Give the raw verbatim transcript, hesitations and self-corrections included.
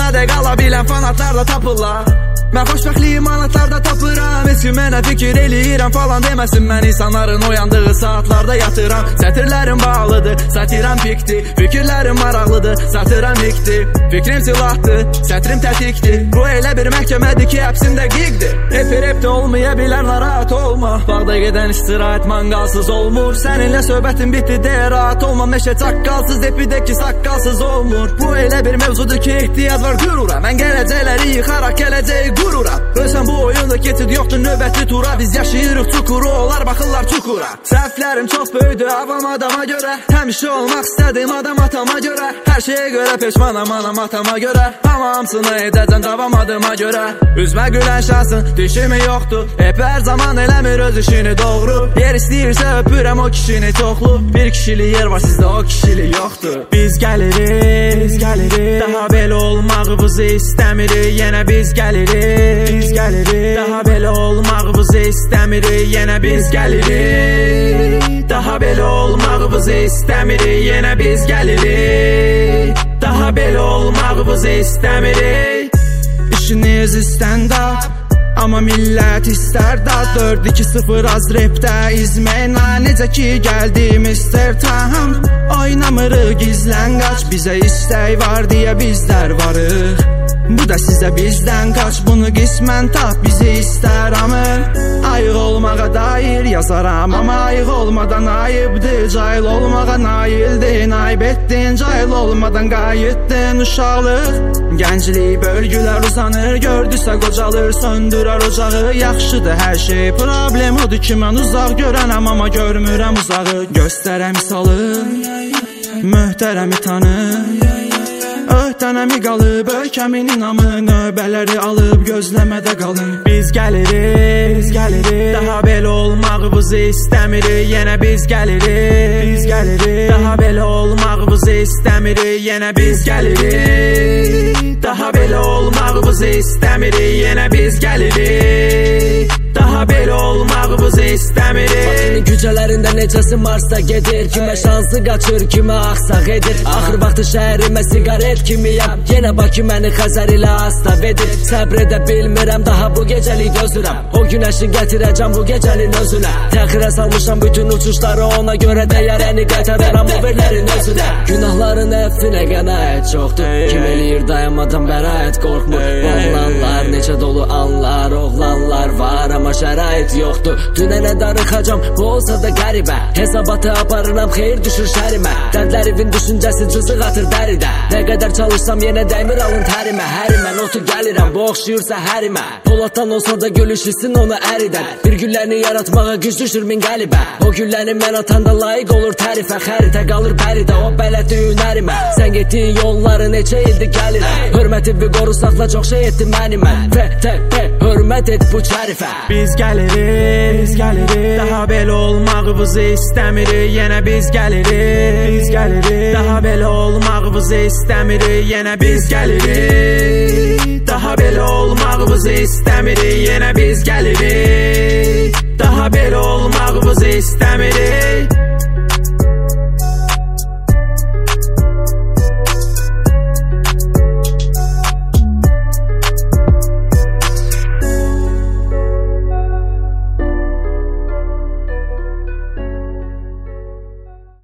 də qala bilən fanatlar da tapırlar. Mən xoşbəxtliyi manatlarda tapıram. Heç ki mənə fikir eləyirəm falan deməsin. Mən insanların oyandığı saatlarda yatıram. Sətirlərim bağlıdır, satiram pikdir. Fikirlərim maraqlıdır, satıram ikdir. Fikrim silahdır, sətrim tətikdir. Bu elə bir məhkəmədir ki, həbsimdə qiqdir. Epi repdə olmaya bilən narahat olma. Bağda gedən istirahət manqalsız olmur. Səninlə söhbətin bitdi deyə rahat olma. Meşə çaqqalsız, epidəki saqqalsız olmur. Bu elə bir mevzudur ki, ehtiyac var qürura. Mən gələcəkləri yıxaraq gələcəyi qurura. Ölsən bu oyunda keçid yoxdur növbəti tura. Biz yaşayırıq çukuru, onlar baxırlar çukura. Səhvlərim çox böyüdü avam adama görə. Həmişə olmaq istədim adam atama görə. Hər şeyə görə peşmanam anam atama görə. Amma hamısını edəcəm davam adıma görə. Üzmə gülən şansın dişimi yoxdur. Hep hər zaman eləmir öz işini doğru. Yer istəyirsə öpürəm o kişini çoxlu. Bir kişilik yer var sizdə o kişilik yoxdur. Biz gəlirik, biz gəlirik. Daha belə olmağımızı istəmirik. Yenə biz gəlirik, biz gəlirik. Daha belə olmağımızı istəmirik. Yenə biz gəlirik. Daha belə olmağımızı istəmirik. Yenə biz gəlirik. Daha belə olmağımızı istəmirik. İşiniz stand-up, amma millət istər da. Dörd iki sıfır az repdə izməyinə. Necə ki gəldi mister Tam. Oynamırıq gizlən qaç. Bizə istək var deyə bizlər varıq. Bu da sizə bizdən qaç. Bunu qismən tap bizi istər amır. Ayıq olmağa dair yazaram. Amma ayıq olmadan ayıbdır. Cahil olmağa naildir. Ayıb etdin cahil olmadan qayıtdın uşaqlıq. Gənclik bölgülər uzanır. Gördüsə qocalır söndürər ocağı. Yaxşıdır hər şey problem odur ki mən uzaq görənəm. Amma görmürəm uzağı. Göstərəm misalı möhtərəmi tanı. Öhdənəmi qalıb, ölkəmin inamı. Növbələri alıb, gözləmədə qalın. Biz gəlirik, biz gəlirik. Daha belə olmağımızı istəmirik. Yenə biz gəlirik, biz gəlirik. Daha belə olmağımızı istəmirik. Yenə biz gəlirik. Daha belə olmağımızı istəmirik. Yenə biz gəlirik. Daha belə olmağımızı istəmirik. Bakının küçələrində necəsi Marsda gedir. Kimə şansı qaçır, kimə axsaq edir. Axır vaxtı şəhərimə sigaret kimiyəm. Yenə Bakı məni Xəzər ilə astab edir. Səbr edə bilmirəm, daha bu gecəlik dözürəm. O günəşi gətirəcəm bu gecənin özünə. Təxirə salmışam bütün uçuşları, ona görə dəyərəni qaytaram o verlərin özünə. Günahların əffinə qənaət çoxdur. Kim eləyir dayanmadan bəraət qorxmur. Oğlanlar neçə dolu anlar, oğlanlar var amma şərait yoxdur. Dünənə darıxacam, bu olsa da qəribə. Hesabatı aparıram, xeyir düşür şərimə. Dərdlərivin düşüncəsi cızıq atır dəridə. Nə qədər çalışsam yenə dəymir alın tərimə. Hərimə notu gəlirəm, bu oxşuyursa hərimə. Polatdan olsa da gülüşüsün onu əridən. Bir güllərini yaratmağa güc düşür min qəlibə. O gülləni mən atanda layiq olur tərifə. Xəritə qalır bəridə, o bələddi hünərimə. Sən getdiyin yolları neçə ildir gəlirəm. Hörmətivi qorusaqla çox şey etdi mənimə. F T P hörmət et bu çərifə. Biz gəlirik, biz gəlirik. Daha belə olmağımızı istəmirik. Yenə biz gəlirik, biz gəlirik. Daha belə olmağımızı istəmirik. Yenə biz gəlirik. Daha belə olmağımızı istəmirik. Yenə biz gəlirik. Daha belə olmağımızı istəmirik.